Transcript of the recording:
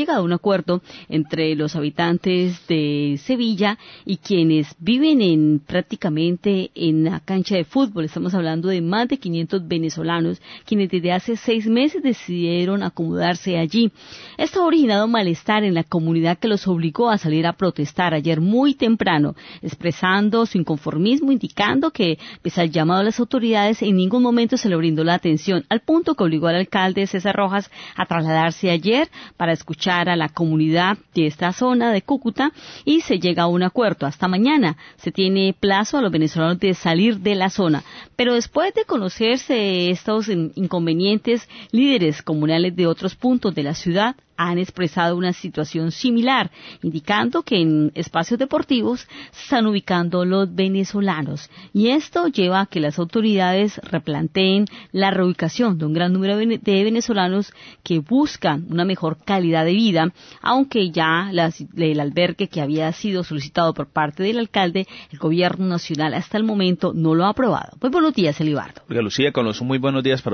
llegado a un acuerdo entre los habitantes de Sevilla y quienes viven prácticamente en la cancha de fútbol. Estamos hablando de más de 500 venezolanos, quienes desde hace 6 meses decidieron acomodarse allí. Esto ha originado malestar en la comunidad que los obligó a salir a protestar ayer muy temprano, expresando su inconformismo, indicando que, pese al llamado a las autoridades, en ningún momento se le brindó la atención, al punto que obligó al alcalde César Rojas a trasladarse ayer para escuchar a la comunidad de esta zona de Cúcuta y se llega a un acuerdo. Hasta mañana se tiene plazo a los venezolanos de salir de la zona, pero después de conocerse estos inconvenientes, líderes comunales de otros puntos de la ciudad han expresado una situación similar, indicando que en espacios deportivos se están ubicando los venezolanos. Y esto lleva a que las autoridades replanteen la reubicación de un gran número de venezolanos que buscan una mejor calidad de vida, aunque ya el albergue que había sido solicitado por parte del alcalde, el gobierno nacional hasta el momento no lo ha aprobado. Muy buenos días, Elibardo. Oiga, Lucía, con los muy buenos días para